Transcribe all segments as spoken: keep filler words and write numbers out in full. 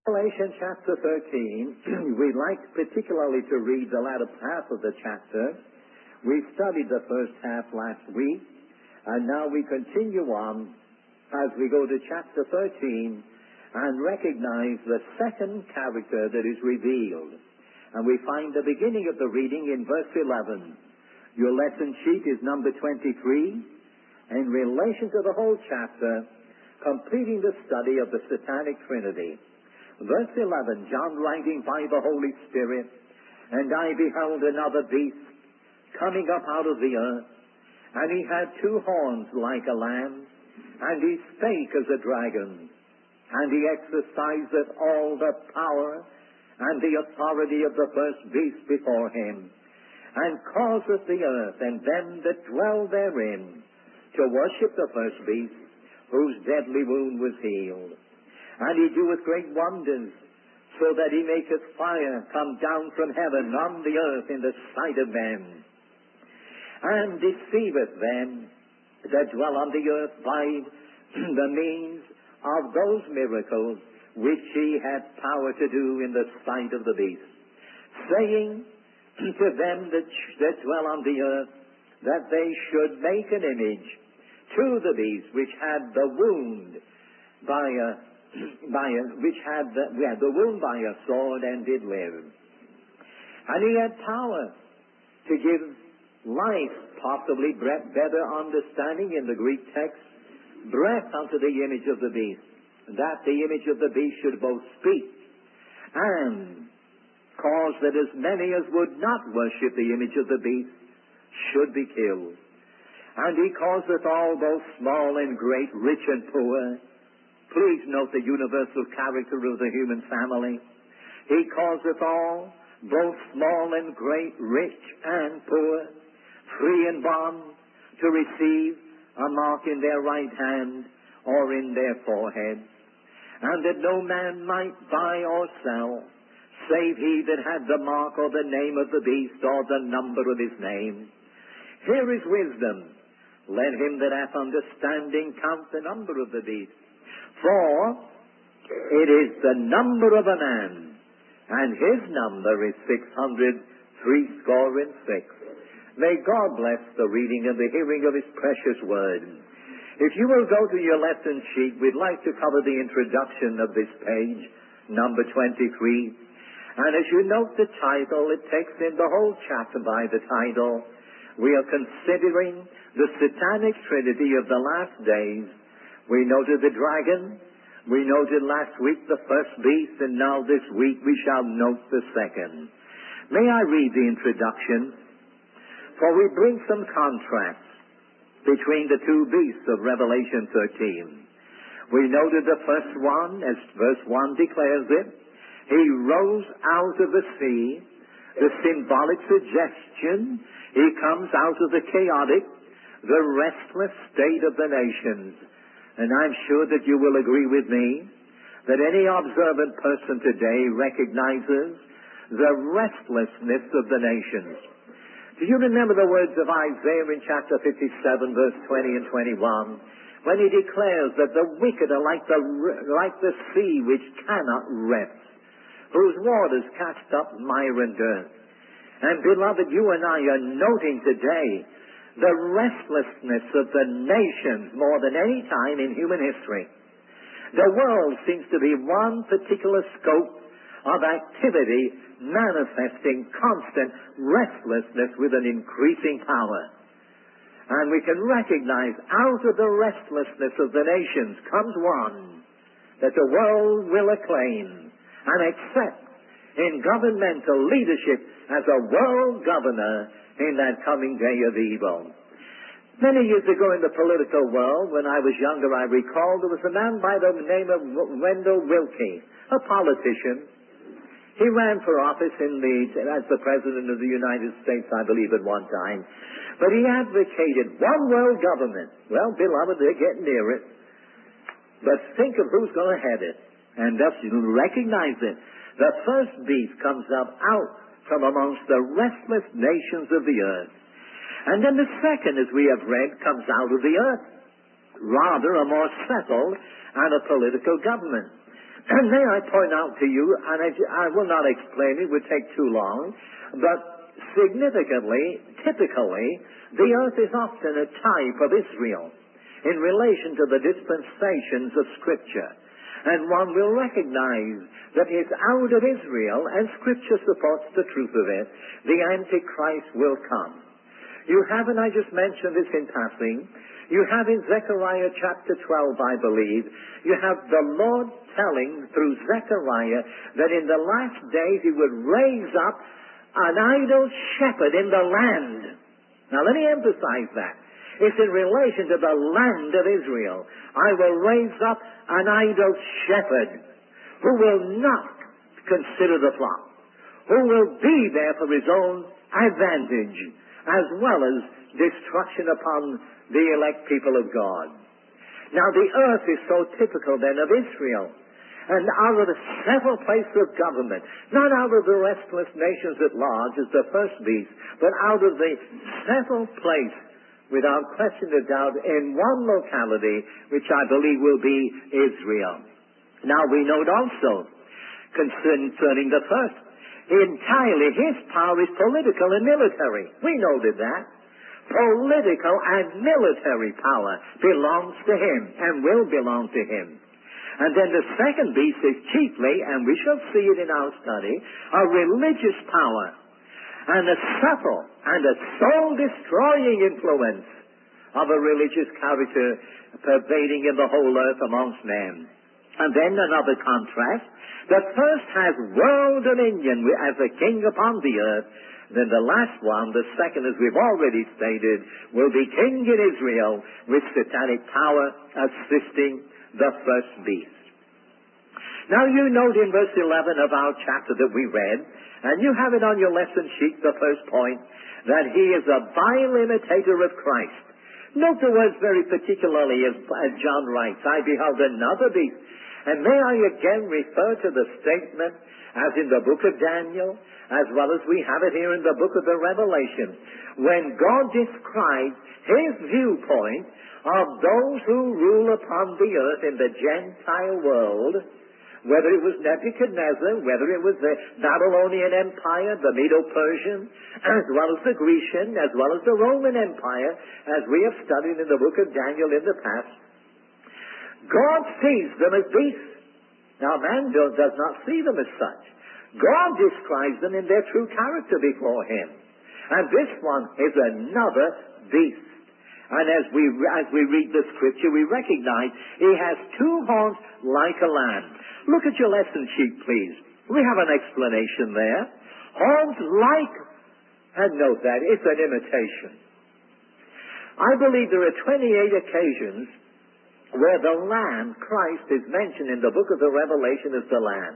Revelation chapter thirteen, we'd like particularly to read the latter half of the chapter. We studied the first half last week, and now we continue on as we go to chapter thirteen and recognize the second character that is revealed. And we find the beginning of the reading in verse eleven. Your lesson sheet is number twenty-three. In relation to the whole chapter, completing the study of the Satanic Trinity. Verse eleven, John writing by the Holy Spirit, and I beheld another beast coming up out of the earth, and he had two horns like a lamb, and he spake as a dragon, and he exerciseth all the power and the authority of the first beast before him, and causeth the earth and them that dwell therein to worship the first beast, whose deadly wound was healed. And he doeth great wonders, so that he maketh fire come down from heaven on the earth in the sight of men, and deceiveth them that dwell on the earth by the means of those miracles which he had power to do in the sight of the beast, saying to them that, that dwell on the earth, that they should make an image to the beast which had the wound by a by a, which had the, had the wound by a sword and did live. And he had power to give life, possibly breath, better understanding in the Greek text, breath unto the image of the beast, that the image of the beast should both speak and cause that as many as would not worship the image of the beast should be killed. And he causeth all, both small and great, rich and poor. Please note the universal character of the human family. He causeth all, both small and great, rich and poor, free and bond, to receive a mark in their right hand or in their forehead, and that no man might buy or sell, save he that had the mark or the name of the beast or the number of his name. Here is wisdom. Let him that hath understanding count the number of the beast. For it is the number of a man, and his number is six hundred threescore and six. May God bless the reading and the hearing of his precious word. If you will go to your lesson sheet, we'd like to cover the introduction of this page, number twenty-three. And as you note the title, it takes in the whole chapter by the title. We are considering the Satanic Trinity of the last days. We noted the dragon, we noted last week the first beast, and now this week we shall note the second. May I read the introduction? For we bring some contrast between the two beasts of Revelation thirteen. We noted the first one, as verse one declares it. He rose out of the sea, the symbolic suggestion. He comes out of the chaotic, the restless state of the nations. And I'm sure that you will agree with me that any observant person today recognizes the restlessness of the nations. Do you remember the words of Isaiah in chapter fifty-seven, verse twenty and twenty-one, when he declares that the wicked are like the, like the sea which cannot rest, whose waters cast up mire and dirt. And beloved, you and I are noting today the restlessness of the nations more than any time in human history. The world seems to be one particular scope of activity manifesting constant restlessness with an increasing power. And we can recognize out of the restlessness of the nations comes one that the world will acclaim and accept in governmental leadership as a world governor in that coming day of evil. Many years ago in the political world, when I was younger, I recall there was a man by the name of Wendell Willkie, a politician. He ran for office in the, as the President of the United States, I believe, at one time. But he advocated one world government. Well, beloved, they're getting near it. But think of who's going to head it. And thus you recognize it. The first beast comes up out from amongst the restless nations of the earth. And then the second, as we have read, comes out of the earth. Rather a more settled and a political government. And may I point out to you, and I, I will not explain it, it would take too long, but significantly, typically, the earth is often a type of Israel in relation to the dispensations of Scripture. And one will recognize that it's out of Israel, and Scripture supports the truth of it, the Antichrist will come. You have, and I just mentioned this in passing, you have in Zechariah chapter twelve, I believe, you have the Lord telling through Zechariah that in the last days He would raise up an idol shepherd in the land. Now let me emphasize that. It's in relation to the land of Israel. I will raise up an idol shepherd who will not consider the flock, who will be there for his own advantage, as well as destruction upon the elect people of God. Now the earth is so typical then of Israel, and out of the several places of government, not out of the restless nations at large as the first beast, but out of the several places, without question or doubt, in one locality, which I believe will be Israel. Now we note also, concerning the first, entirely his power is political and military. We noted that. Political and military power belongs to him and will belong to him. And then the second beast is chiefly, and we shall see it in our study, a religious power and a subtle and a soul-destroying influence of a religious character pervading in the whole earth amongst men. And then another contrast. The first has world dominion as a king upon the earth. Then the last one, the second, as we've already stated, will be king in Israel with satanic power assisting the first beast. Now you note in verse eleven of our chapter that we read, and you have it on your lesson sheet, the first point, that he is a vile imitator of Christ. Note the words very particularly as, as John writes, I beheld another beast. And may I again refer to the statement as in the book of Daniel, as well as we have it here in the book of the Revelation, when God describes his viewpoint of those who rule upon the earth in the Gentile world, whether it was Nebuchadnezzar, whether it was the Babylonian Empire, the Medo-Persian, as well as the Grecian, as well as the Roman Empire, as we have studied in the book of Daniel in the past, God sees them as beasts. Now man does not see them as such. God describes them in their true character before him. And this one is another beast. And as we, as we read the scripture, we recognize he has two horns like a lamb. Look at your lesson sheet, please. We have an explanation there. Horns like, and note that, it's an imitation. I believe there are twenty-eight occasions where the Lamb, Christ, is mentioned in the book of the Revelation as the Lamb.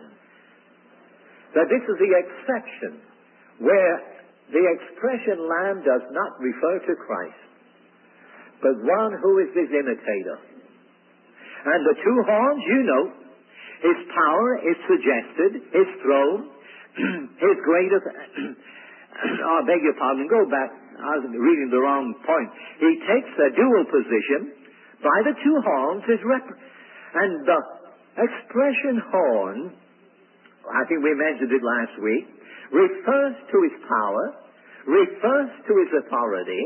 That this is the exception where the expression Lamb does not refer to Christ, but one who is his imitator. And the two horns, you know, his power is suggested, his throne, his greatest, oh, I beg your pardon, go back, I was reading the wrong point. He takes a dual position by the two horns, his rep, and the expression horn, I think we mentioned it last week, refers to his power, refers to his authority,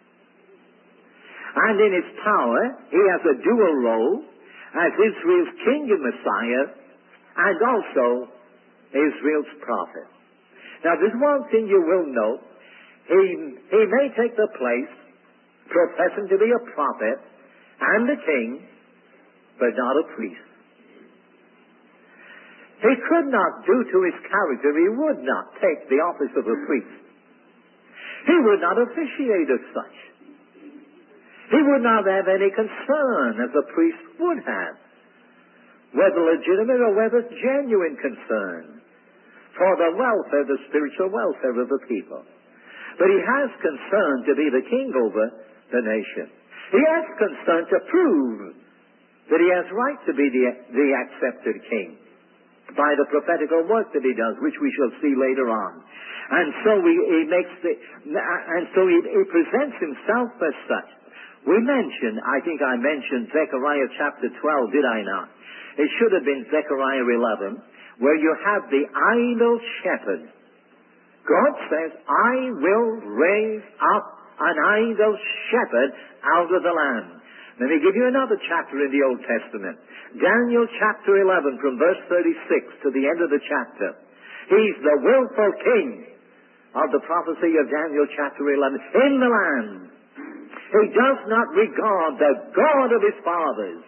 and in his power, he has a dual role as Israel's king and Messiah, and also Israel's prophet. Now, there's one thing you will note. He, he may take the place, professing to be a prophet and a king, but not a priest. He could not, due to his character, he would not take the office of a priest. He would not officiate as such. He would not have any concern as a priest would have, whether legitimate or whether genuine concern for the welfare, the spiritual welfare of the people. But he has concern to be the king over the nation. He has concern to prove that he has right to be the, the accepted king by the prophetical work that he does, which we shall see later on. And so he, he makes the, and so he, he presents himself as such. We mentioned, I think I mentioned Zechariah chapter twelve, did I not? It should have been Zechariah eleven, where you have the idle shepherd. God says, I will raise up an idle shepherd out of the land. Let me give you another chapter in the Old Testament. Daniel chapter eleven, from verse thirty-six to the end of the chapter. He's the willful king of the prophecy of Daniel chapter eleven in the land. He does not regard the God of his fathers.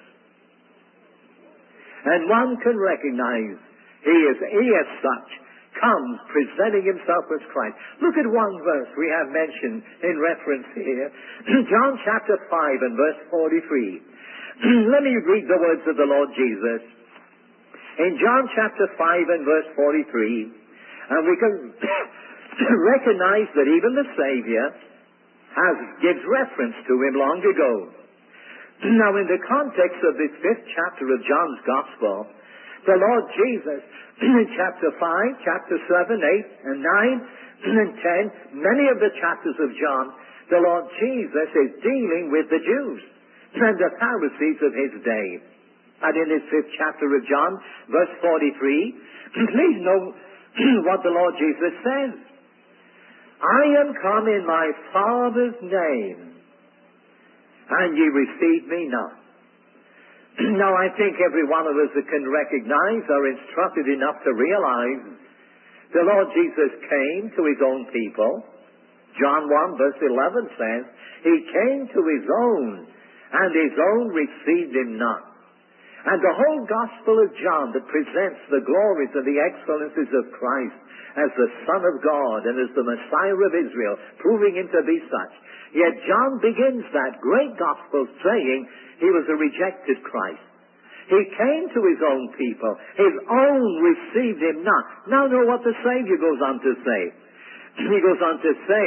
And one can recognize he is, he as such comes presenting himself as Christ. Look at one verse we have mentioned in reference here. John chapter five and verse forty-three. Let me read the words of the Lord Jesus. In John chapter five and verse forty-three, and we can recognize that even the Savior has gives reference to him long ago. Now, in the context of this fifth chapter of John's Gospel, the Lord Jesus, in chapter five, chapter seven, eight, and nine, and ten, many of the chapters of John, the Lord Jesus is dealing with the Jews and the Pharisees of his day. And in this fifth chapter of John, verse forty-three, please know what the Lord Jesus says. I am come in my Father's name, and ye receive me not. Now, I think every one of us that can recognize or instructed enough to realize the Lord Jesus came to his own people. John one verse eleven says, he came to his own, and his own received him not. And the whole Gospel of John that presents the glories and the excellencies of Christ as the Son of God and as the Messiah of Israel, proving him to be such. Yet John begins that great Gospel saying he was a rejected Christ. He came to his own people. His own received him not. Now know what the Savior goes on to say. He goes on to say,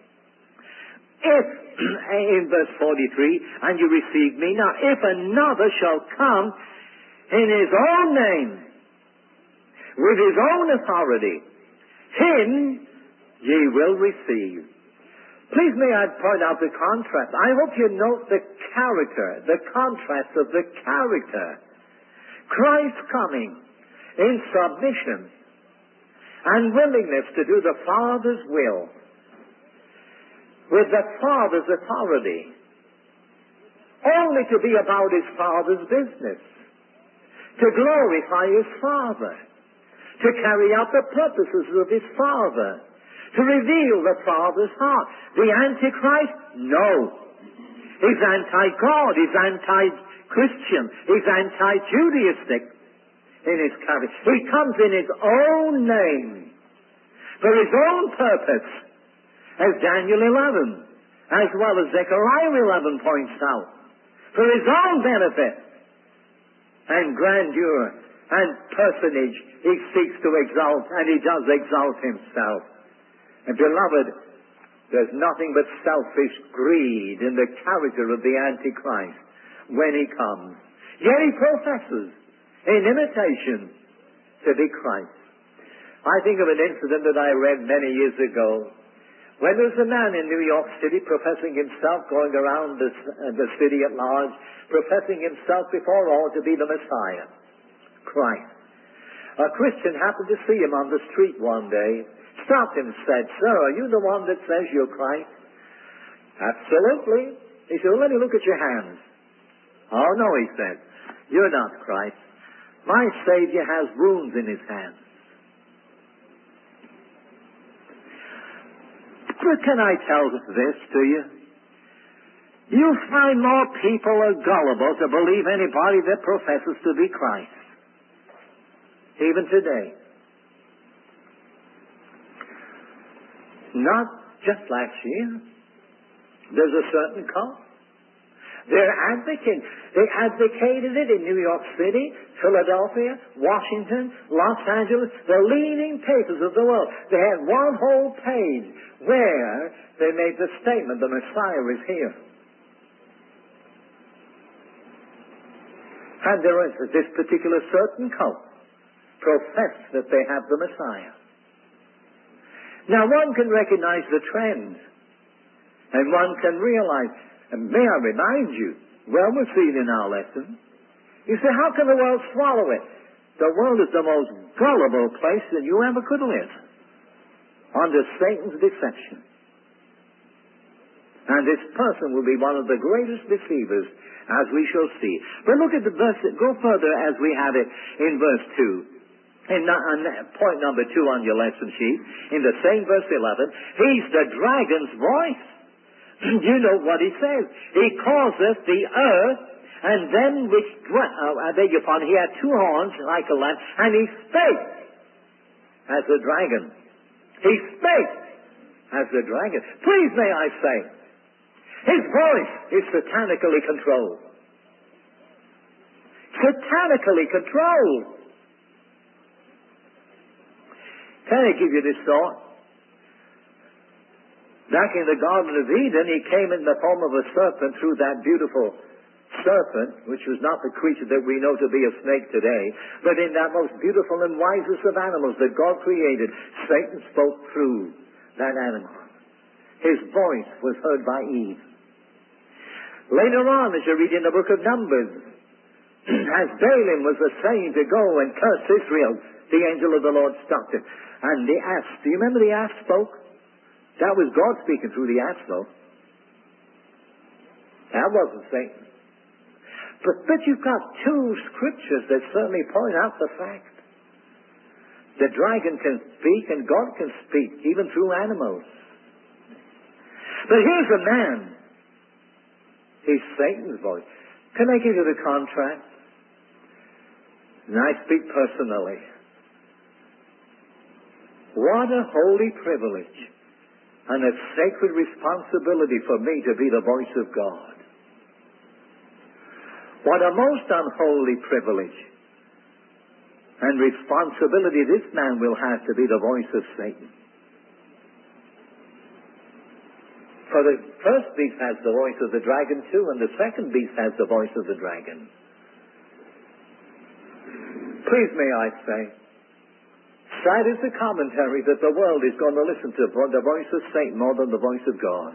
if, in verse forty-three, and you receive me not, if another shall come in his own name, with his own authority, him ye will receive. Please may I point out the contrast. I hope you note the character, the contrast of the character. Christ coming in submission and willingness to do the Father's will with the Father's authority, only to be about his Father's business, to glorify his Father, to carry out the purposes of his Father, to reveal the Father's heart. The Antichrist? No. He's anti-God, he's anti-Christian, he's anti-Judaistic in his character. He comes in his own name, for his own purpose, as Daniel eleven, as well as Zechariah eleven points out, for his own benefit and grandeur and personage he seeks to exalt, and he does exalt himself. And beloved, there's nothing but selfish greed in the character of the Antichrist when he comes. Yet he professes, in imitation, to be Christ. I think of an incident that I read many years ago, when there was a man in New York City professing himself, going around the, uh, the city at large, professing himself before all to be the Messiah, Christ. A Christian happened to see him on the street one day, stopped him and said, "Sir, are you the one that says you're Christ?" "Absolutely." He said, "Well, let me look at your hands." "Oh, no," he said, "you're not Christ. My Savior has wounds in his hands." But can I tell this to you? You find more people are gullible to believe anybody that professes to be Christ, even today. Not just last year. There's a certain cult. They're advocating. They advocated it in New York City, Philadelphia, Washington, Los Angeles, the leading papers of the world. They had one whole page where they made the statement, the Messiah is here. And there is this particular certain cult profess that they have the Messiah. Now one can recognize the trend, and one can realize And may I remind you, well, we've seen in our lesson, you say, how can the world swallow it? The world is the most gullible place that you ever could live, under Satan's deception. And this person will be one of the greatest deceivers, as we shall see. But look at the verse, go further as we have it in verse two. In point number two on your lesson sheet, in the same verse eleven, he's the dragon's voice. You know what he says. He causeth the earth, and then which, uh, I beg your pardon, he had two horns like a lamb, and he spake as a dragon. He spake as the dragon. Please may I say, his voice is satanically controlled. Satanically controlled. Can I give you this thought? Back in the Garden of Eden, he came in the form of a serpent through that beautiful serpent, which was not the creature that we know to be a snake today, but in that most beautiful and wisest of animals that God created, Satan spoke through that animal. His voice was heard by Eve. Later on, as you read in the book of Numbers, as Balaam was saying to go and curse Israel, the angel of the Lord stopped him. And the ass, do you remember the ass spoke? That was God speaking through the ass, though. That wasn't Satan. But, but you've got two scriptures that certainly point out the fact. The dragon can speak and God can speak, even through animals. But here's a man. He's Satan's voice. Can I give you the contrast? And I speak personally. What a holy privilege and a sacred responsibility for me to be the voice of God. What a most unholy privilege and responsibility this man will have to be the voice of Satan. For the first beast has the voice of the dragon too, and the second beast has the voice of the dragon. Please may I say, sad is the commentary that the world is going to listen to the voice of Satan more than the voice of God.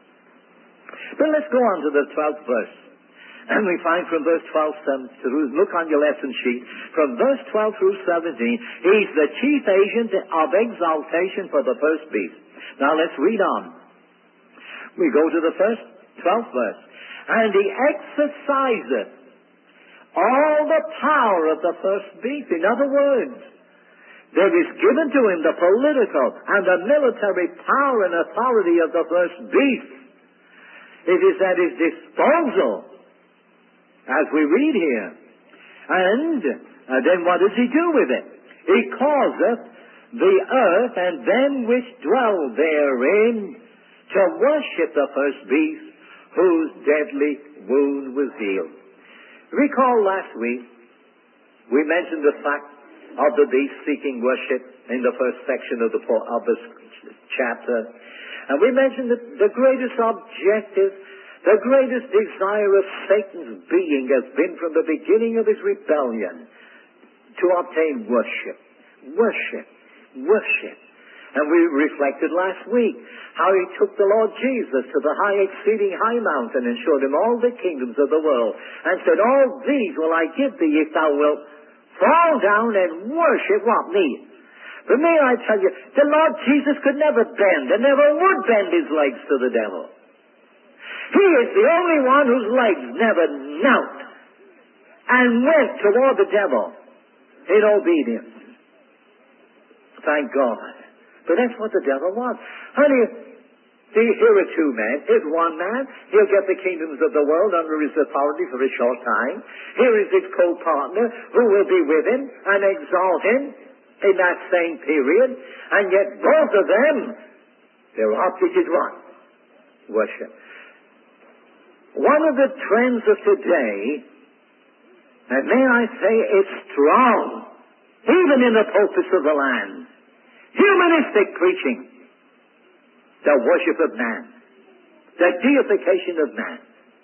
But let's go on to the twelfth verse. And we find from verse twelve through, look on your lesson sheet, from verse twelve through seventeen, he's the chief agent of exaltation for the first beast. Now let's read on. We go to the first twelfth verse. And he exerciseth all the power of the first beast. In other words, there is given to him the political and the military power and authority of the first beast. It is at his disposal, as we read here. And uh, then what does he do with it? He causeth the earth and them which dwell therein to worship the first beast, whose deadly wound was healed. Recall last week, we mentioned the fact of the beast seeking worship in the first section of the, of the chapter. And we mentioned that the greatest objective, the greatest desire of Satan's being has been from the beginning of his rebellion to obtain worship. Worship. Worship. And we reflected last week how he took the Lord Jesus to the high, exceeding high mountain and showed him all the kingdoms of the world and said, all these will I give thee if thou wilt fall down and worship what? Me. But may I tell you, the Lord Jesus could never bend and never would bend his legs to the devil. He is the only one whose legs never knelt and went toward the devil in obedience. Thank God. But that's what the devil wants. Honey, here are two men. Here's one man. He'll get the kingdoms of the world under his authority for a short time. Here is his co-partner who will be with him and exalt him in that same period. And yet both of them, their object is what? Worship. One of the trends of today, and may I say it's strong, even in the pulpits of the land, humanistic preaching, the worship of man, the deification of man.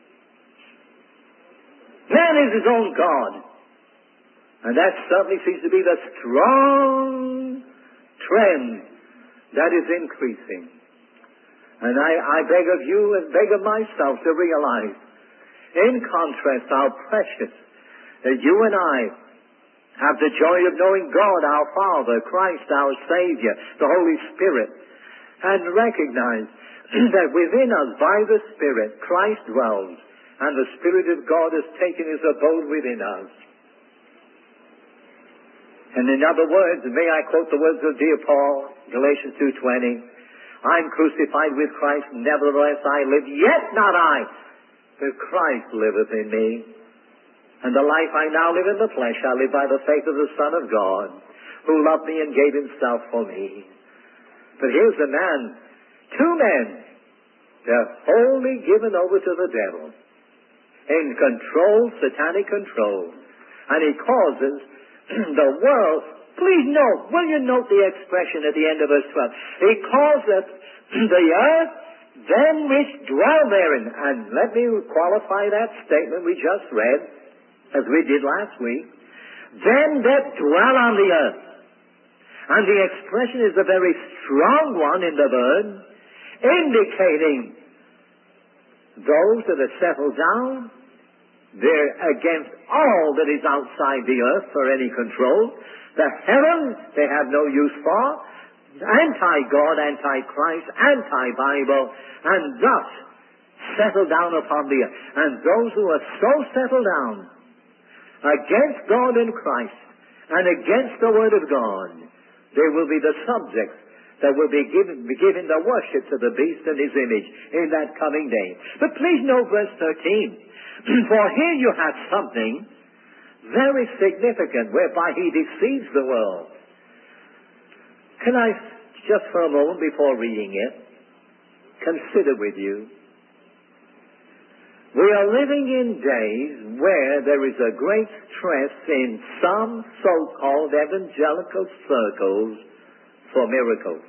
Man is his own God. And that certainly seems to be the strong trend that is increasing. And I, I beg of you and beg of myself to realize, in contrast, how precious that you and I have the joy of knowing God our Father, Christ our Savior, the Holy Spirit, and recognize that within us, by the Spirit, Christ dwells, and the Spirit of God has taken his abode within us. And in other words, may I quote the words of dear Paul, Galatians two twenty, I'm crucified with Christ, nevertheless I live, yet not I, but Christ liveth in me. And the life I now live in the flesh, I live by the faith of the Son of God, who loved me and gave himself for me. But here's a man, two men, they're wholly given over to the devil, in control, satanic control. And he causes the world, please note, will you note the expression at the end of verse twelve? He causeth the earth, them which dwell therein. And let me qualify that statement we just read, as we did last week. Them that dwell on the earth. And the expression is a very strong one in the verb, indicating those that are settled down. They're against all that is outside the earth for any control. The heavens they have no use for. Anti-God, anti-Christ, anti-Bible, and thus settle down upon the earth. And those who are so settled down against God and Christ and against the Word of God, they will be the subjects that will be given, be given the worship to the beast and his image in that coming day. But please note verse thirteen. For here you have something very significant whereby he deceives the world. Can I, just for a moment before reading it, consider with you, we are living in days where there is a great stress in some so-called evangelical circles for miracles.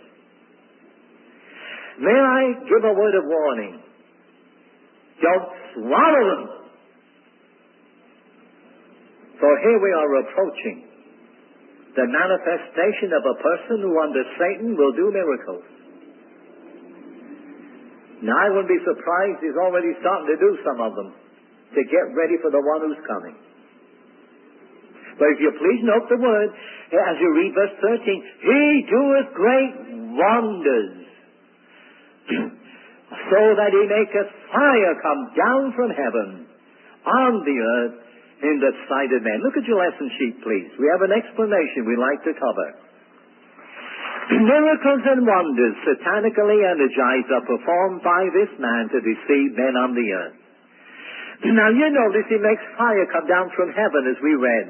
May I give a word of warning? Don't swallow them. For here we are approaching the manifestation of a person who under Satan will do miracles. Now I wouldn't be surprised he's already starting to do some of them to get ready for the one who's coming. But if you please note the word, as you read verse thirteen, he doeth great wonders, so that he maketh fire come down from heaven on the earth in the sight of men. Look at your lesson sheet, please. We have an explanation we'd like to cover. Miracles and wonders satanically energized are performed by this man to deceive men on the earth. Now you notice he makes fire come down from heaven, as we read.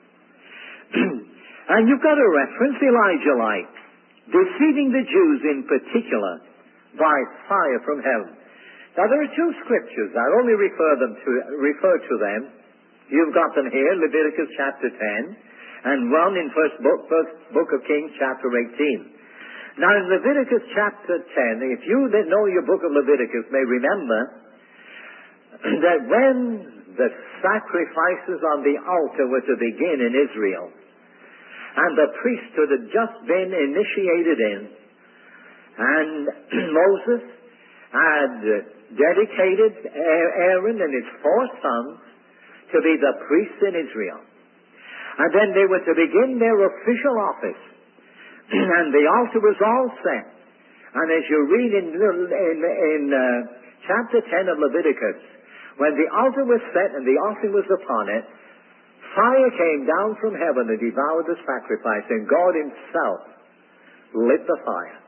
And you've got a reference, Elijah like, deceiving the Jews in particular by fire from heaven. Now there are two scriptures. I only refer them to refer to them. You've got them here, Leviticus chapter ten, and one in first book, first book of Kings, chapter eighteen. Now in Leviticus chapter ten, if you that know your book of Leviticus may remember that when the sacrifices on the altar were to begin in Israel, and the priesthood had just been initiated in, and Moses had dedicated Aaron and his four sons to be the priests in Israel. And then they were to begin their official office. And the altar was all set. And as you read in, in, in uh, chapter ten of Leviticus, when the altar was set and the offering was upon it, fire came down from heaven and devoured the sacrifice, and God himself lit the fire.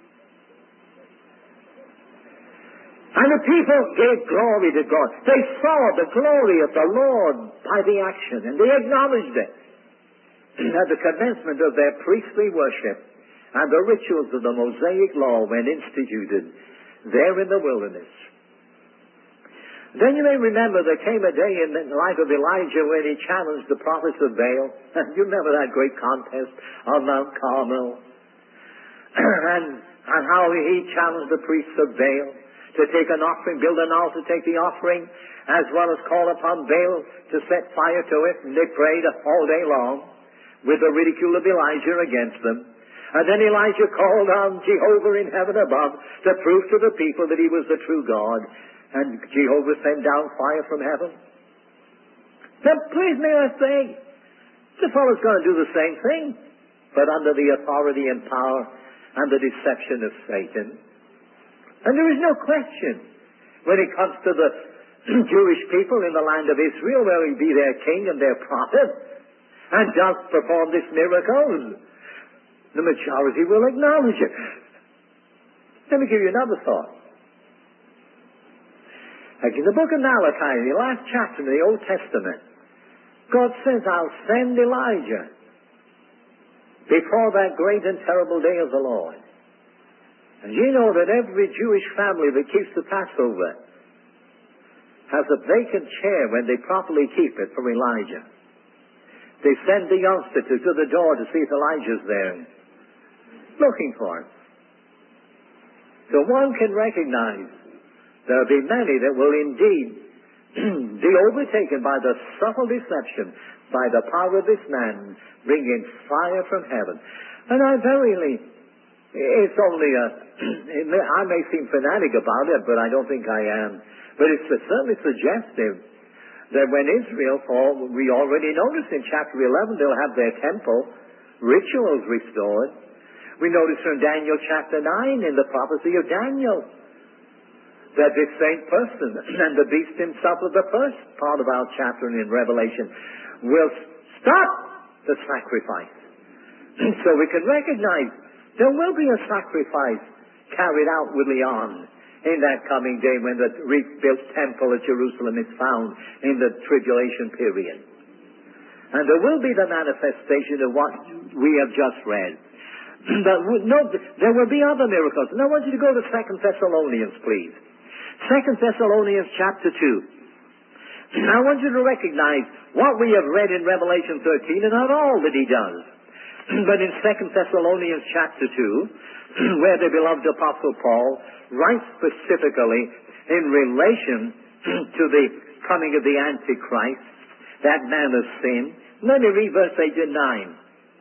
And the people gave glory to God. They saw the glory of the Lord by the action, and they acknowledged it at the commencement of their priestly worship, and the rituals of the Mosaic law when instituted there in the wilderness. Then you may remember there came a day in the life of Elijah when he challenged the prophets of Baal. You remember that great contest on Mount Carmel? and, and how he challenged the priests of Baal to take an offering, build an altar, take the offering, as well as call upon Baal to set fire to it. And they prayed all day long with the ridicule of Elijah against them. And then Elijah called on Jehovah in heaven above to prove to the people that he was the true God. And Jehovah sent down fire from heaven. Now, please may I say, the fellow's going to do the same thing, but under the authority and power and the deception of Satan. And there is no question, when it comes to the Jewish people in the land of Israel, where he be their king and their prophet, and does perform this miracle, the majority will acknowledge it. Let me give you another thought. Like in the book of Malachi, the last chapter in the Old Testament, God says, I'll send Elijah before that great and terrible day of the Lord. And you know that every Jewish family that keeps the Passover has a vacant chair when they properly keep it for Elijah. They send the youngster to, to the door to see if Elijah's there, looking for him. So one can recognize there will be many that will indeed be overtaken by the subtle deception, by the power of this man, bringing fire from heaven. And I verily, it's only a, it may, I may seem fanatic about it, but I don't think I am. But it's certainly suggestive that when Israel fall, we already noticed in chapter eleven, they'll have their temple rituals restored. We notice from Daniel chapter nine in the prophecy of Daniel that this same person and the beast himself of the first part of our chapter in Revelation will stop the sacrifice. So we can recognize there will be a sacrifice carried outwardly on in that coming day when the rebuilt temple at Jerusalem is found in the tribulation period. And there will be the manifestation of what we have just read. But no, there will be other miracles. And I want you to go to Second Thessalonians, please. Second Thessalonians chapter two. I want you to recognize what we have read in Revelation thirteen, and not all that he does. But in Second Thessalonians chapter two, where the beloved Apostle Paul writes specifically in relation to the coming of the Antichrist, that man of sin. Let me read verse eight and nine.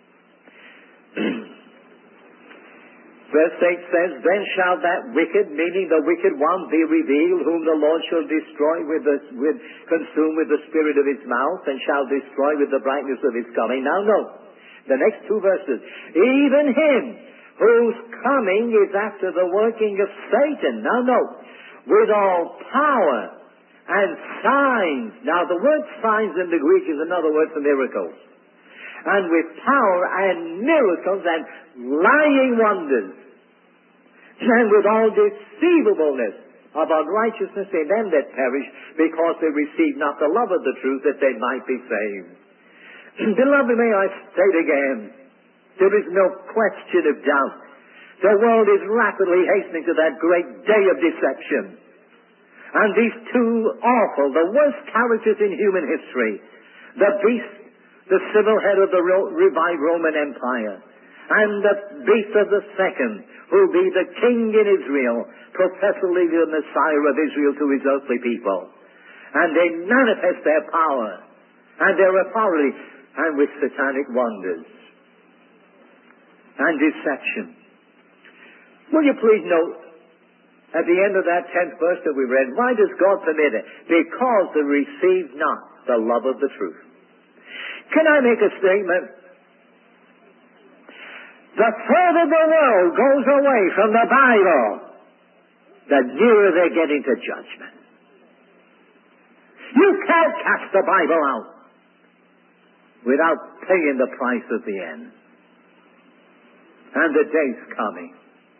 Verse eight says, Then shall that wicked, meaning the wicked one, be revealed, whom the Lord shall destroy with the, with, consume with the spirit of his mouth, and shall destroy with the brightness of his coming. Now note, the next two verses. Even him whose coming is after the working of Satan. Now note, with all power and signs. Now the word signs in the Greek is another word for miracles. And with power and miracles and lying wonders, and with all deceivableness of unrighteousness in them that perish, because they receive not the love of the truth, that they might be saved. Beloved, may I state again, there is no question of doubt. The world is rapidly hastening to that great day of deception. And these two awful, the worst characters in human history, the beast, the civil head of the revived Roman Empire, and the beast of the second, who will be the king in Israel, professedly the Messiah of Israel to his earthly people. And they manifest their power and their authority, and with satanic wonders and deception. Will you please note, at the end of that tenth verse that we read, why does God permit it? Because they receive not the love of the truth. Can I make a statement? The further the world goes away from the Bible, the nearer they're getting to judgment. You can't cast the Bible out without paying the price at the end. And the day's coming.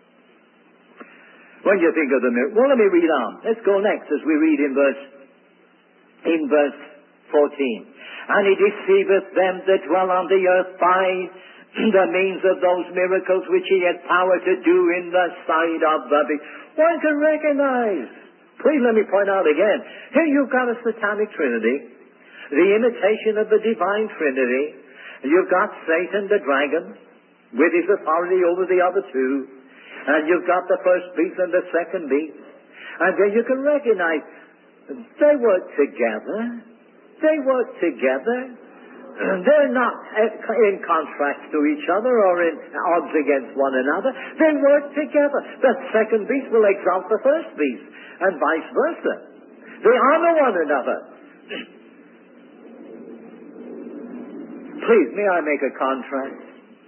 When you think of the miracle, well, let me read on. Let's go next as we read in verse in verse fourteen. And he deceiveth them that dwell on the earth by the means of those miracles which he had power to do in the sight of the beast. One can recognize. Please let me point out again. Here you've got a satanic trinity, the imitation of the divine trinity. You've got Satan the dragon with his authority over the other two. And you've got the first beast and the second beast. And then you can recognize they work together. They work together. they're not in contrast to each other or in odds against one another. They work together. The second beast will exalt the first beast, and vice versa. They honor one another. Please, may I make a contrast?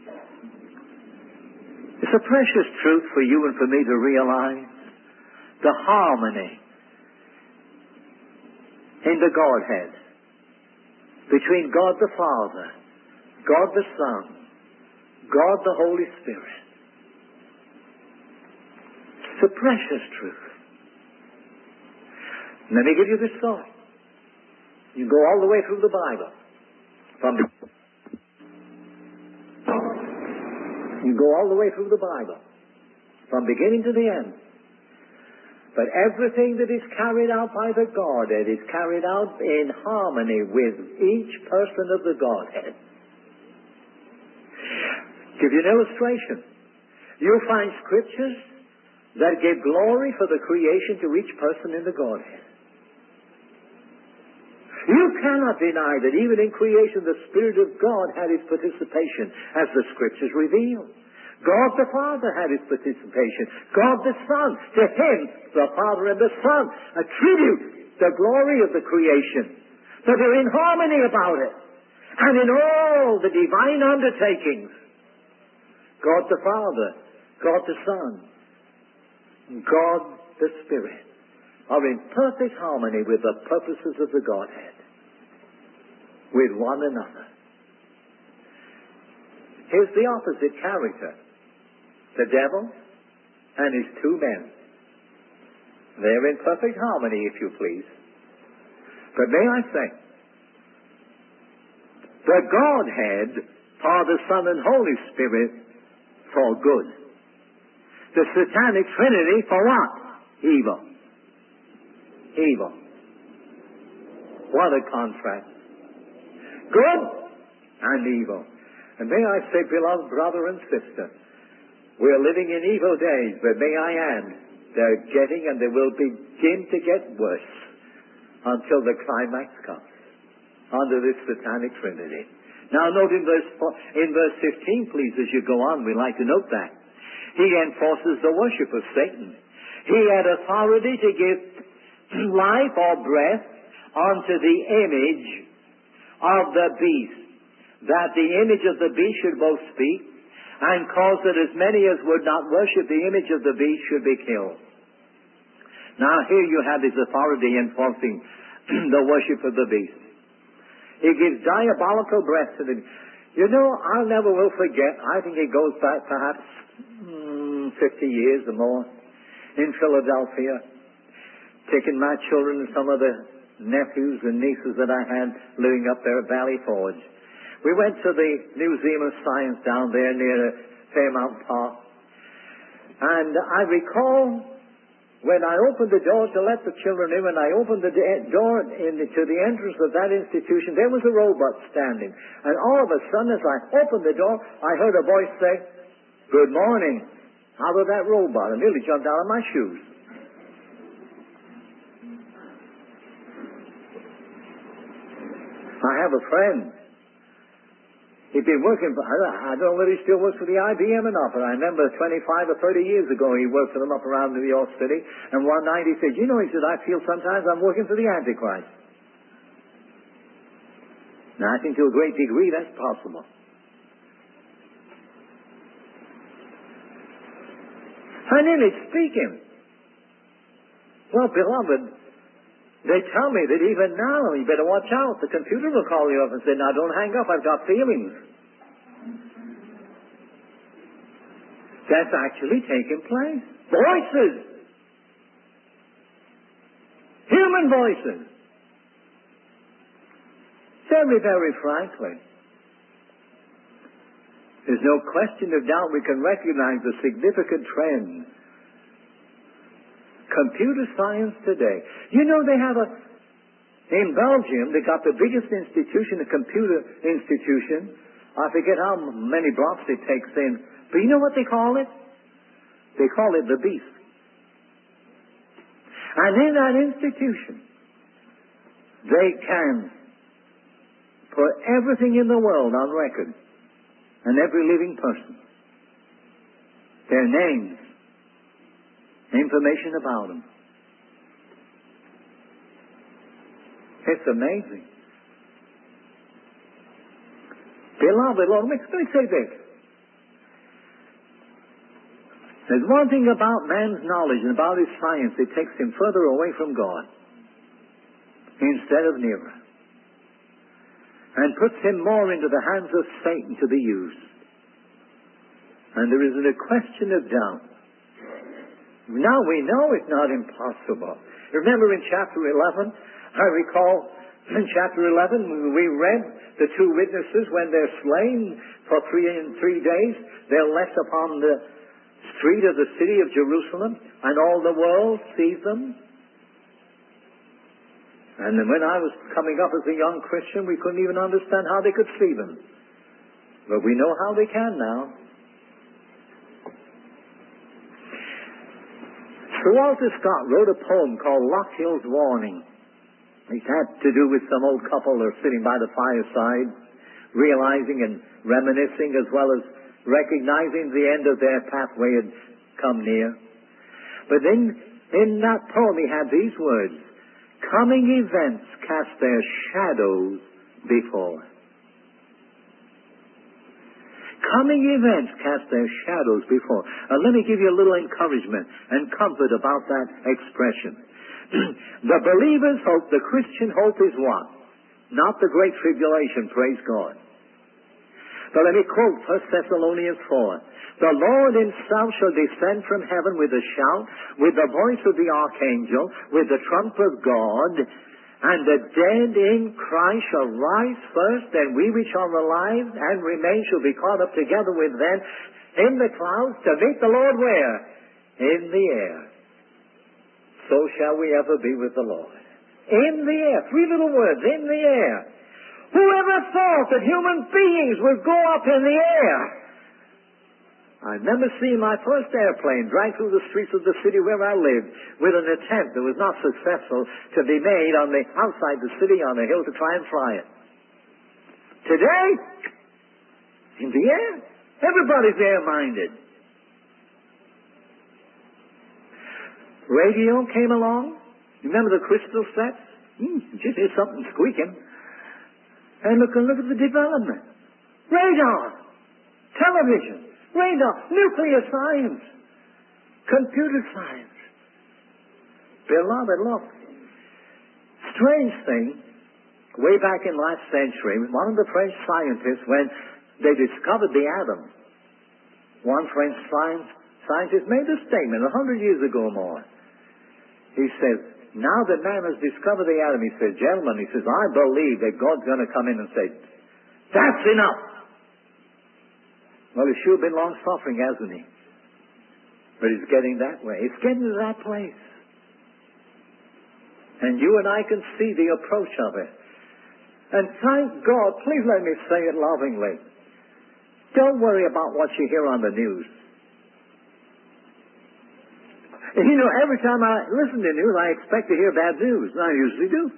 It's a precious truth for you and for me to realize the harmony in the Godhead between God the Father, God the Son, God the Holy Spirit. It's a precious truth. Let me give you this thought. You go all the way through the Bible. From the, you go all the way through the Bible. From beginning to the end. But everything that is carried out by the Godhead is carried out in harmony with each person of the Godhead. Give you an illustration. You'll find scriptures that give glory for the creation to each person in the Godhead. You cannot deny that even in creation the Spirit of God had His participation, as the scriptures reveal. God the Father had His participation. God the Son, to Him, the Father and the Son, attribute the glory of the creation. But they're in harmony about it. And in all the divine undertakings, God the Father, God the Son, God the Spirit are in perfect harmony with the purposes of the Godhead, with one another. Here's the opposite character. The devil and his two men. They're in perfect harmony, if you please. But may I say, the Godhead, Father, Son, and Holy Spirit, for good. The satanic trinity for what? Evil. Evil. What a contrast. Good and evil. And may I say, beloved brother and sister, we're living in evil days, but may I add, they're getting and they will begin to get worse until the climax comes under this satanic trinity. Now note in verse, in verse fifteen, please, as you go on, we'd like to note that. He enforces the worship of Satan. He had authority to give life or breath unto the image of the beast, that the image of the beast should both speak, and cause that as many as would not worship the image of the beast should be killed. Now here you have his authority enforcing the worship of the beast. He gives diabolical breath to the... You know, I never will forget, I think it goes back perhaps hmm, fifty years or more, in Philadelphia, taking my children and some of the nephews and nieces that I had living up there at Valley Forge. We went to the Museum of Science down there near Fairmount Park. And I recall when I opened the door to let the children in, when I opened the door in the, to the entrance of that institution, there was a robot standing. And all of a sudden, as I opened the door, I heard a voice say, "Good morning." Out of that robot. I nearly jumped out of my shoes. I have a friend. He'd been working for, I don't know whether he still works for the I B M or not, but I remember twenty-five or thirty years ago he worked for them up around New York City, and one night he said, "You know," he said, "I feel sometimes I'm working for the Antichrist." Now I think to a great degree that's possible. I nearly speaking. Well, beloved, they tell me that even now, you better watch out. The computer will call you up and say, "Now don't hang up, I've got feelings." That's actually taking place. Voices. Human voices. Very, very frankly, there's no question of doubt we can recognize the significant trend. Computer science today. You know they have a, in Belgium, they got the biggest institution, a computer institution. I forget how many blocks it takes in. But you know what they call it? They call it the Beast. And in that institution, they can put everything in the world on record, and every living person. Their names, information about them. It's amazing. Beloved, Lord, let me say this. There's one thing about man's knowledge and about his science, it takes him further away from God instead of nearer, and puts him more into the hands of Satan to be used. And there isn't a question of doubt. Now we know it's not impossible. Remember in chapter eleven, I recall in chapter eleven, we read the two witnesses when they're slain for three and three days, they're left upon the street of the city of Jerusalem, and all the world sees them. And then when I was coming up as a young Christian, we couldn't even understand how they could see them. But we know how they can now. Sir Walter Scott wrote a poem called Lock Hill's Warning. It had to do with some old couple that are sitting by the fireside, realizing and reminiscing as well as recognizing the end of their pathway had come near. But then in that poem he had these words, coming events cast their shadows before. Coming events cast their shadows before. Uh, let me give you a little encouragement and comfort about that expression. The believer's hope, the Christian hope is what? Not the great tribulation, praise God. But let me quote First Thessalonians four. The Lord himself shall descend from heaven with a shout, with the voice of the archangel, with the trump of God, and the dead in Christ shall rise first, and we which are alive and remain shall be caught up together with them in the clouds to meet the Lord where? In the air. So shall we ever be with the Lord. In the air. Three little words. In the air. Whoever thought that human beings would go up in the air? I remember seeing my first airplane drive through the streets of the city where I lived with an attempt that was not successful to be made on the outside the city on the hill to try and fly it. Today, in the air, everybody's air-minded. Radio came along. Remember the crystal sets? Hmm, just hear something squeaking. And look, look at the development. Radar, television, radar, nuclear science, computer science. Beloved, look. Strange thing, way back in last century, one of the French scientists, when they discovered the atom, one French science, scientist made a statement a hundred years ago or more. He says, now that man has discovered the atom, he says, gentlemen, he says, I believe that God's going to come in and say, that's enough. Well, he's sure been long-suffering, hasn't he? But it's getting that way. It's getting to that place. And you and I can see the approach of it. And thank God, please let me say it lovingly, don't worry about what you hear on the news. And you know, every time I listen to news, I expect to hear bad news. And I usually do.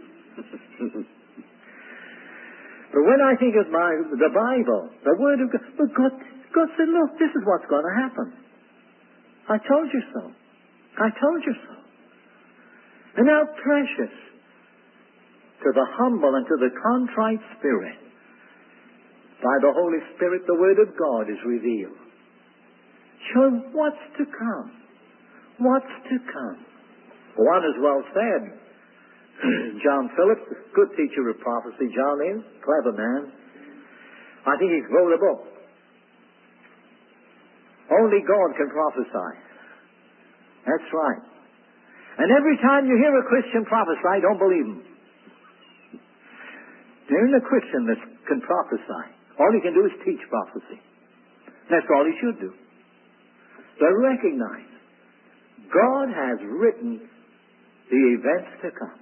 But when I think of my, the Bible, the Word of God, but God, God said, look, this is what's going to happen. I told you so. I told you so. And how precious to the humble and to the contrite spirit, by the Holy Spirit, the Word of God is revealed. Show what's to come. What's to come? One is well said. John Phillips, a good teacher of prophecy, John is, clever man. I think he's wrote a book. Only God can prophesy. That's right. And every time you hear a Christian prophesy, don't believe him. There isn't a Christian that can prophesy. All he can do is teach prophecy. That's all he should do. But recognize, God has written the events to come.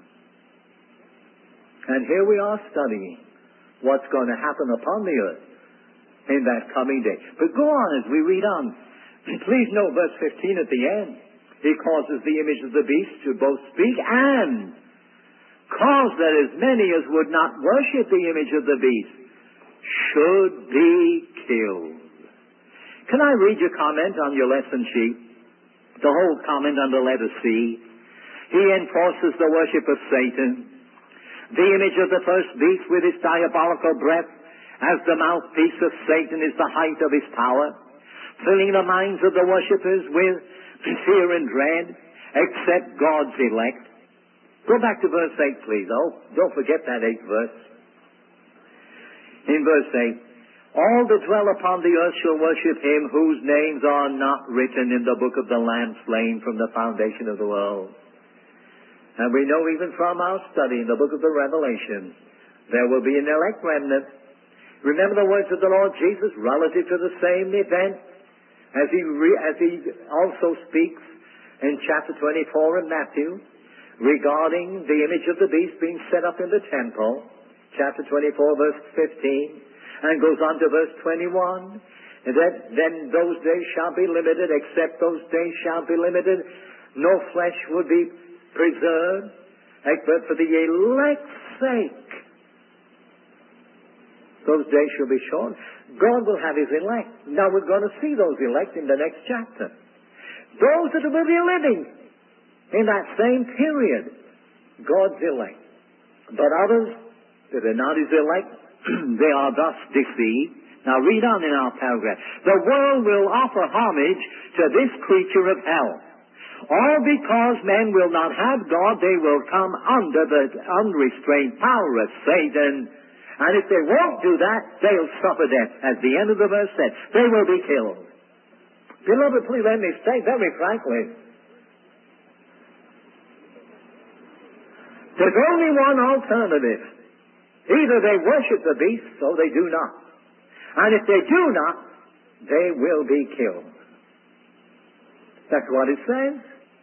And here we are studying what's going to happen upon the earth in that coming day. But go on as we read on. Please note verse fifteen at the end. He causes the image of the beast to both speak and cause that as many as would not worship the image of the beast should be killed. Can I read your comment on your lesson sheet? The whole comment under letter C. He enforces the worship of Satan. The image of the first beast with its diabolical breath as the mouthpiece of Satan is the height of his power, filling the minds of the worshippers with fear and dread, except God's elect. Go back to verse eight, please. Oh, don't forget that eighth verse. In verse eight, all that dwell upon the earth shall worship him whose names are not written in the book of the Lamb slain from the foundation of the world. And we know even from our study in the book of the Revelation, there will be an elect remnant. Remember the words of the Lord Jesus relative to the same event as he, re- as he also speaks in chapter twenty-four in Matthew regarding the image of the beast being set up in the temple, chapter twenty-four, verse fifteen, and goes on to verse twenty-one, and that then those days shall be limited, except those days shall be limited, no flesh would be preserved, but for the elect's sake. Those days shall be short. God will have his elect. Now we're going to see those elect in the next chapter. Those that will be living in that same period, God's elect. But others that are not his elect, they are thus deceived. Now read on in our paragraph. The world will offer homage to this creature of hell. All because men will not have God, they will come under the unrestrained power of Satan. And if they won't do that, they'll suffer death. As the end of the verse said, they will be killed. Beloved, please let me say very frankly, there's only one alternative. Either they worship the beast or they do not. And if they do not, they will be killed. That's what it says.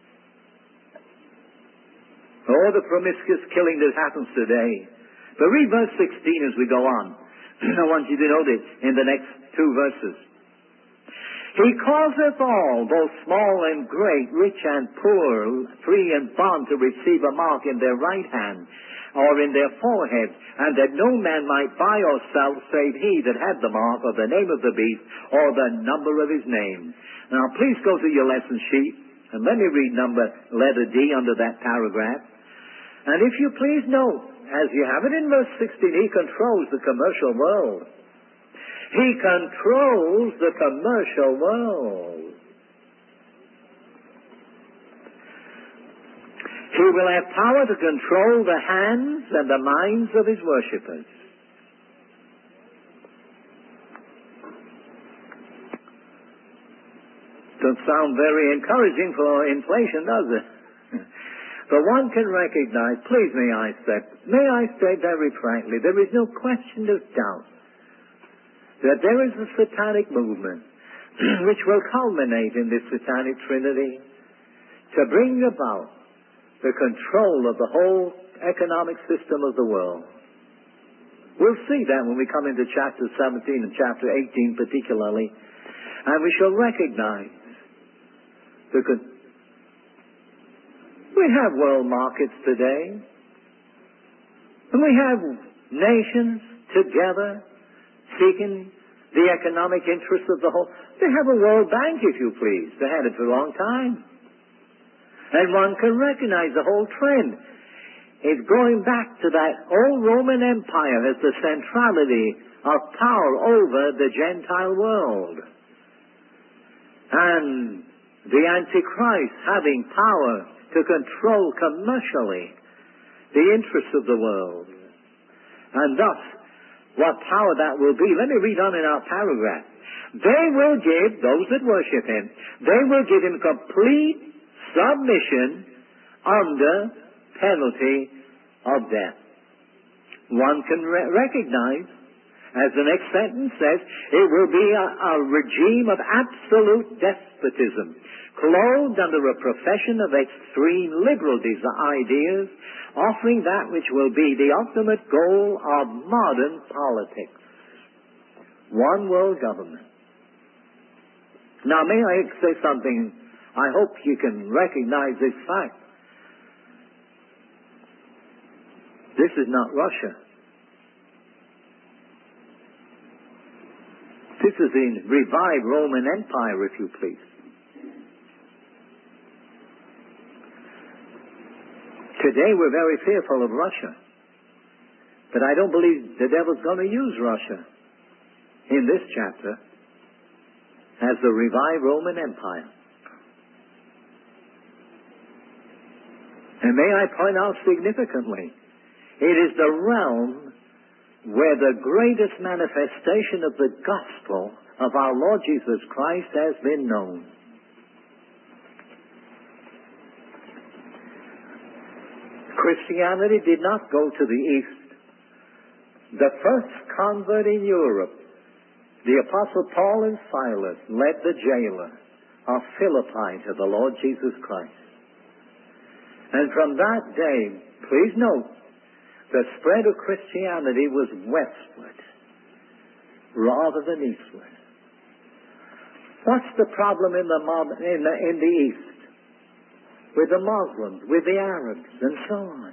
Oh, the promiscuous killing that happens today. But read verse sixteen as we go on. I want you to notice in the next two verses. He causeth all, both small and great, rich and poor, free and bond, to receive a mark in their right hand or in their foreheads, and that no man might buy or sell save he that had the mark or the name of the beast or the number of his name. Now please go to your lesson sheet and let me read number letter D under that paragraph. And if you please note, as you have it in verse sixteen, he controls the commercial world. He controls the commercial world. He will have power to control the hands and the minds of his worshippers. Doesn't sound very encouraging for inflation, does it? But one can recognize, please may I say, may I say very frankly, there is no question of doubt that there is a satanic movement which will culminate in this satanic trinity to bring about the control of the whole economic system of the world. We'll see that when we come into chapter seventeen and chapter eighteen particularly, and we shall recognize the con- we have world markets today, and we have nations together seeking the economic interests of the whole. They have a World Bank, if you please. They had it for a long time. And one can recognize the whole trend. It's going back to that old Roman Empire as the centrality of power over the Gentile world. And the Antichrist having power to control commercially the interests of the world. And thus, what power that will be. Let me read on in our paragraph. They will give, those that worship him, they will give him complete submission under penalty of death. One can re- recognize, as the next sentence says, it will be a, a regime of absolute despotism, clothed under a profession of extreme liberal ideas, offering that which will be the ultimate goal of modern politics. One world government. Now, may I say something? I hope you can recognize this fact. is not Russia. This is the revived Roman Empire, if you please. Today we're very fearful of Russia. But I don't believe the devil's going to use Russia in this chapter as the revived Roman Empire. And may I point out significantly, it is the realm where the greatest manifestation of the gospel of our Lord Jesus Christ has been known. Christianity did not go to the east. The first convert in Europe, the Apostle Paul and Silas, led the jailer of Philippi to the Lord Jesus Christ. And from that day, please note, the spread of Christianity was westward rather than eastward. What's the problem in the, in the, in the east? With the Muslims, with the Arabs, and so on.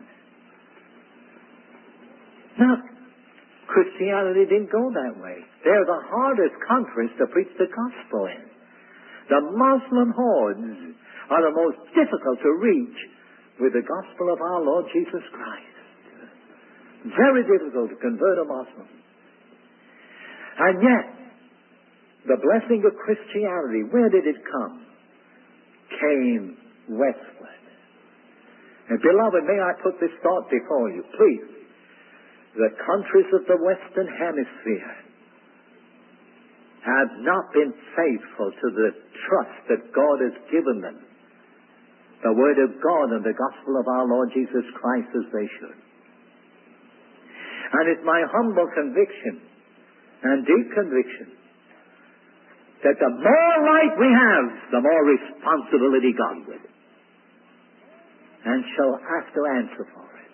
Now, Christianity didn't go that way. They're the hardest countries to preach the gospel in. The Muslim hordes are the most difficult to reach with the gospel of our Lord Jesus Christ. Very difficult to convert a Muslim. And yet, the blessing of Christianity, where did it come? Came westward. And beloved, may I put this thought before you, please. The countries of the Western Hemisphere have not been faithful to the trust that God has given them, the Word of God and the gospel of our Lord Jesus Christ, as they should. And it's my humble conviction and deep conviction that the more light we have, the more responsibility God will, and shall have to answer for it.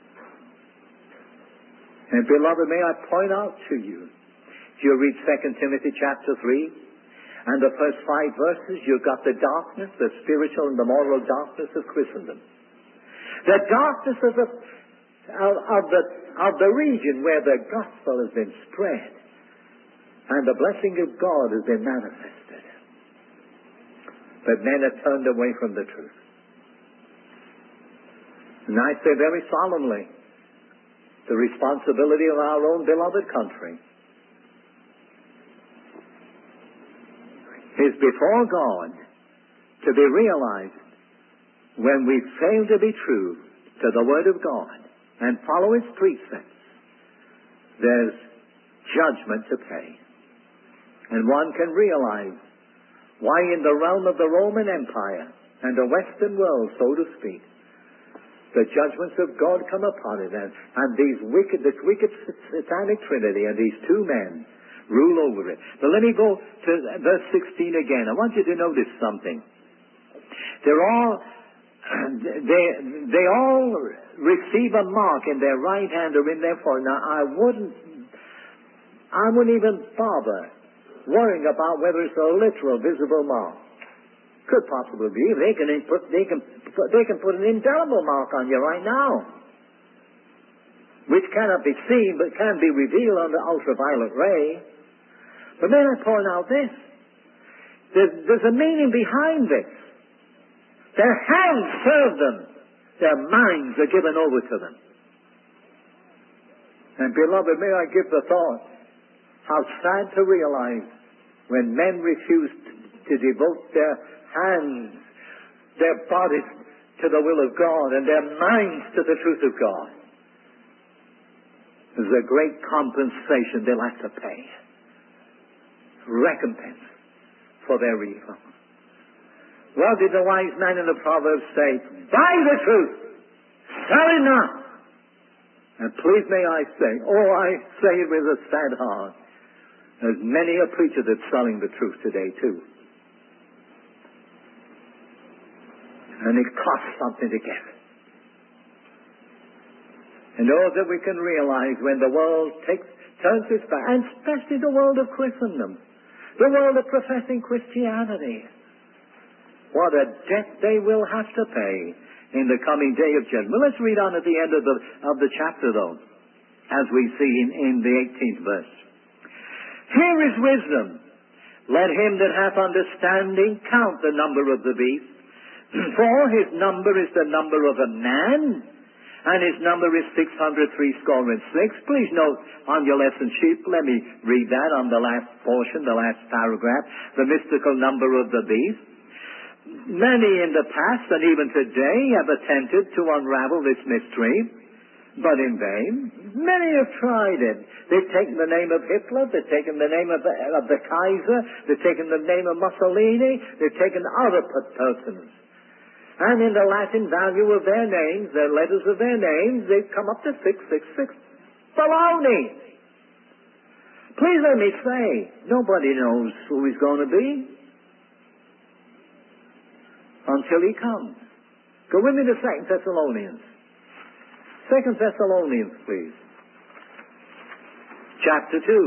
And beloved, may I point out to you, if you read Second Timothy chapter three, and the first five verses, you've got the darkness, the spiritual and the moral darkness of Christendom. The darkness of the, of, of the, of the region where the gospel has been spread, and the blessing of God has been manifested. But men have turned away from the truth. And I say very solemnly, the responsibility of our own beloved country is before God to be realized when we fail to be true to the Word of God and follow His precepts. There's judgment to pay. And one can realize why in the realm of the Roman Empire and the Western world, so to speak, the judgments of God come upon it, and, and these wicked, this wicked satanic trinity and these two men rule over it. But let me go to verse sixteen again. I want you to notice something. They're all, they, they all receive a mark in their right hand or in their forehead. Now, I wouldn't, I wouldn't even bother worrying about whether it's a literal visible mark. Could possibly be. They can put, they can, they can put an indelible mark on you right now, which cannot be seen but can be revealed under ultraviolet ray. But then I point out this. There's, there's a meaning behind this. Their hands serve them. Their minds are given over to them. And beloved, may I give the thought, how sad to realize when men refuse to devote their hands, their bodies to the will of God and their minds to the truth of God. There's a great compensation they'll have to pay. Recompense for their evil. Well, did the wise man in the Proverbs say, buy the truth, sell it not. And please may I say, oh, I say it with a sad heart, there's many a preacher that's selling the truth today too. And it costs something to get it. And all that we can realize when the world takes, turns its back, and especially the world of Christendom, the world of professing Christianity, what a debt they will have to pay in the coming day of judgment. Well, let's read on at the end of the, of the chapter, though. as we see in, in the eighteenth verse. Here is wisdom. Let him that hath understanding count the number of the beast, for his number is the number of a man, and his number is six hundred threescore and six. Please note on your lesson sheet, let me read that on the last portion, the last paragraph, the mystical number of the beast. Many in the past and even today have attempted to unravel this mystery, but in vain. Many have tried it. They've taken the name of Hitler, they've taken the name of the, of the Kaiser, they've taken the name of Mussolini, they've taken other persons. And in the Latin value of their names, the letters of their names, they've come up to six six six. Baloney! Please let me say, nobody knows who he's going to be until he comes. Go with me to Second Thessalonians. Second Thessalonians, please. Chapter two.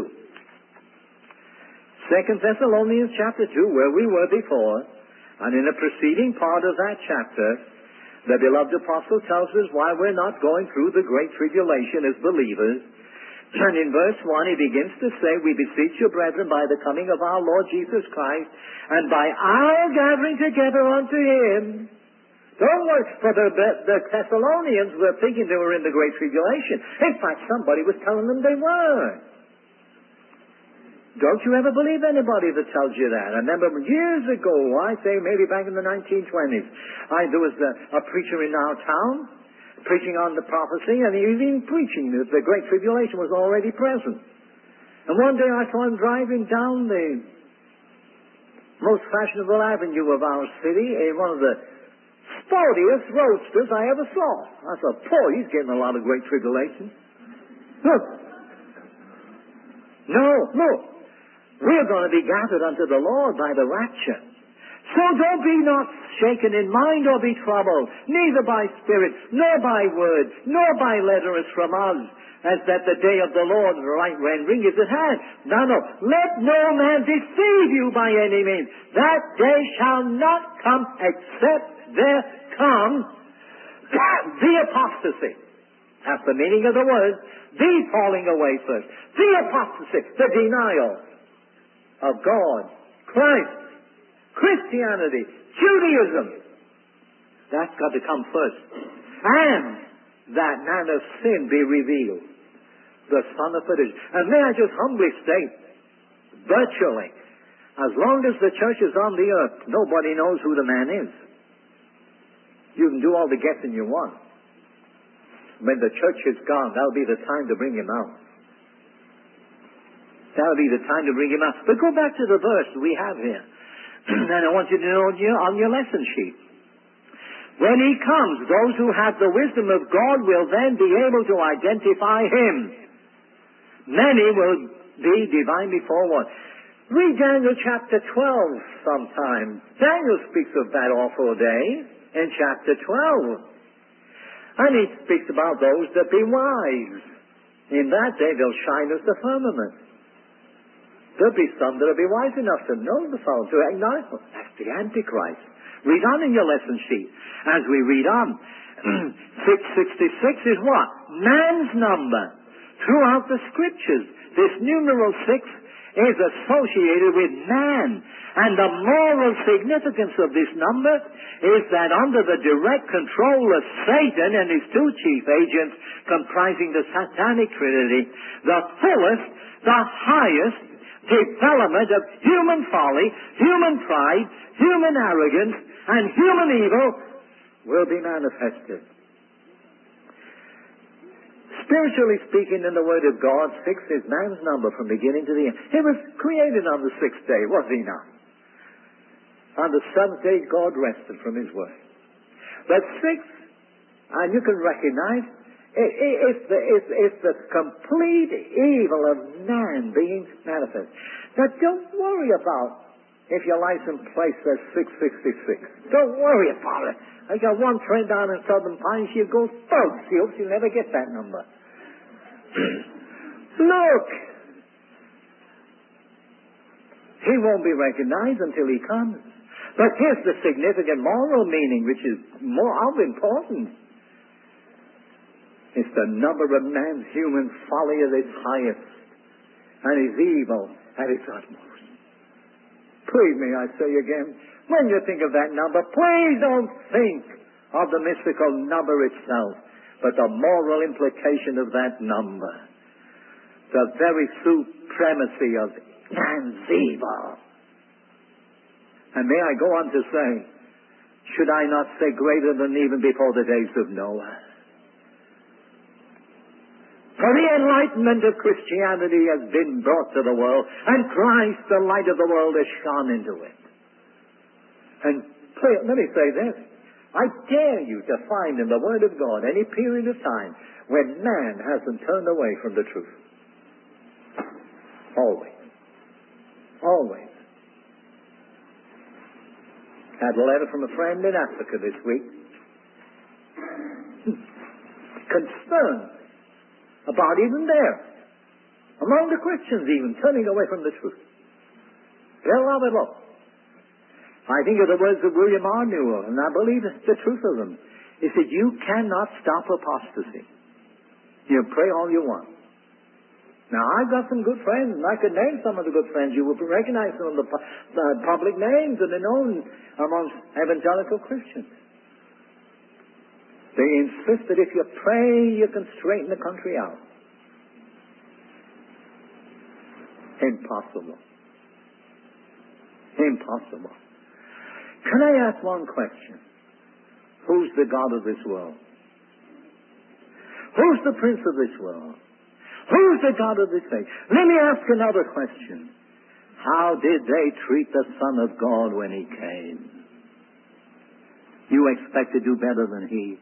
Second Thessalonians chapter two, where we were before, and in the preceding part of that chapter, the beloved apostle tells us why we're not going through the great tribulation as believers. And in verse one, he begins to say, we beseech you, brethren, by the coming of our Lord Jesus Christ, and by our gathering together unto him. Don't worry, for the, the Thessalonians were thinking they were in the great tribulation. In fact, somebody was telling them they were. Don't you ever believe anybody that tells you that. I remember years ago, I say maybe back in the nineteen twenties, I, there was a, a preacher in our town preaching on the prophecy, and he was even preaching that the great tribulation was already present. And one day I saw him driving down the most fashionable avenue of our city in one of the sportiest roadsters I ever saw. I thought, boy, he's getting a lot of great tribulation. Look. No, look. We're going to be gathered unto the Lord by the rapture. So don't be not shaken in mind or be troubled, neither by spirit, nor by word, nor by letter as from us, as that the day of the Lord, the right rendering, is at hand. No, no. Let no man deceive you by any means. That day shall not come except there come the apostasy. That's the meaning of the word. The falling away first. The apostasy. The denial of God, Christ, Christianity, Judaism. That's got to come first. And that man of sin be revealed, the son of perdition. And may I just humbly state, virtually, as long as the church is on the earth, nobody knows who the man is. You can do all the guessing you want. When the church is gone, that'll be the time to bring him out. That'll be the time to bring him out. But go back to the verse we have here. And I want you to know on your, on your lesson sheet. When he comes, those who have the wisdom of God will then be able to identify him. Many will be divinely forewarned. Read Daniel chapter twelve sometime. Daniel speaks of that awful day in chapter twelve. And he speaks about those that be wise. In that day they'll shine as the firmament. There'll be some that'll be wise enough to know the fellow, to acknowledge them. That's the Antichrist. Read on in your lesson sheet. As we read on, six sixty-six is what? Man's number. Throughout the Scriptures, this numeral six is associated with man. And the moral significance of this number is that under the direct control of Satan and his two chief agents comprising the Satanic Trinity, the fullest, the highest development of human folly, human pride, human arrogance, and human evil will be manifested. Spiritually speaking, in the Word of God, six is man's number from beginning to the end. He was created on the sixth day, was he not? On the seventh day, God rested from his work. But six, and you can recognize, it, it, it's, the, it's, it's the complete evil of man being manifest. Now, don't worry about if your license plate says six sixty-six. Don't worry about it. I got one friend down in Southern Pines. She goes, folks, she hopes you'll never get that number. Look! He won't be recognized until he comes. But here's the significant moral meaning, which is more of importance. It's the number of man's human folly at its highest, and his evil at its utmost. Please me, I say again, when you think of that number, please don't think of the mystical number itself, but the moral implication of that number. The very supremacy of man's evil. And may I go on to say, should I not say greater than even before the days of Noah? For the enlightenment of Christianity has been brought to the world, and Christ, the light of the world, has shone into it. And let me say this. I dare you to find in the Word of God any period of time when man hasn't turned away from the truth. Always. Always. Had a letter from a friend in Africa this week. Concerned about even there, among the Christians even, turning away from the truth. Beloved, look. I think of the words of William R. Newell, and I believe it's the truth of them. He said, you cannot stop apostasy. You pray all you want. Now, I've got some good friends, and I could name some of the good friends. You will recognize some of the pu- uh, public names that are known amongst evangelical Christians. They insist that if you pray, you can straighten the country out. Impossible. Impossible. Can I ask one question? Who's the God of this world? Who's the prince of this world? Who's the God of this age? Let me ask another question. How did they treat the Son of God when He came? You expect to do better than He?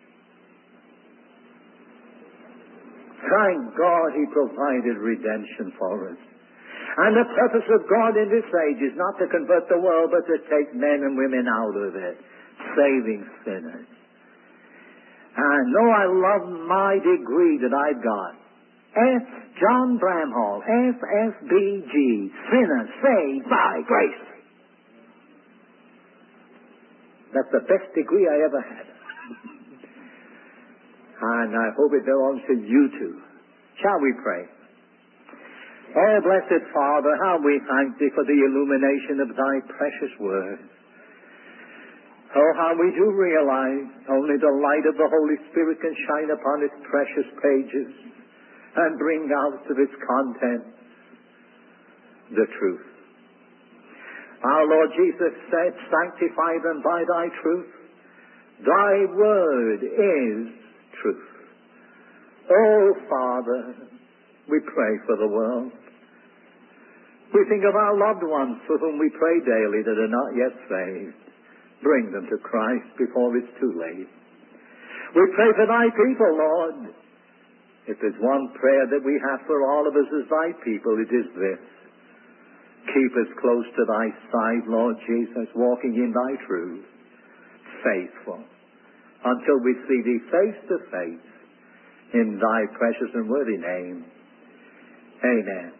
Thank God He provided redemption for us. And the purpose of God in this age is not to convert the world, but to take men and women out of it, saving sinners. And though I love my degree that I've got, S. John Bramhall, S S B G, sinner saved by grace. That's the best degree I ever had. And I hope it belongs to you too. Shall we pray? Oh, blessed Father, how we thank Thee for the illumination of Thy precious word. Oh, how we do realize only the light of the Holy Spirit can shine upon its precious pages and bring out of its content the truth. Our Lord Jesus said, sanctify them by Thy truth. Thy word is truth. Oh, Father, we pray for the world. We think of our loved ones for whom we pray daily that are not yet saved. Bring them to Christ before it's too late. We pray for Thy people, Lord. If there's one prayer that we have for all of us as Thy people, it is this. Keep us close to Thy side, Lord Jesus, walking in Thy truth, faithful, until we see Thee face to face in Thy precious and worthy name. Amen.